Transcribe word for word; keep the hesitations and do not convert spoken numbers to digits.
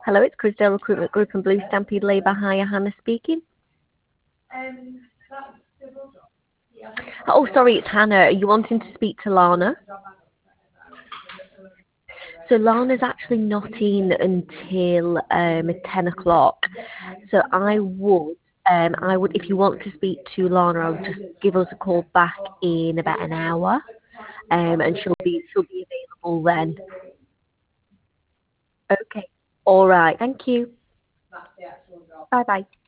Hello, it's Crisdale Recruitment Group and Blue Stampede Labour Hire. Hannah speaking. Um, Oh, sorry, it's Hannah. Are you wanting to speak to Lana? So Lana's actually not in until um ten o'clock. So I would, um, I would, if you want to speak to Lana, I'll just give us a call back in about an hour, um, and she'll be she'll be available then. Okay. All right. Thank you. Bye bye.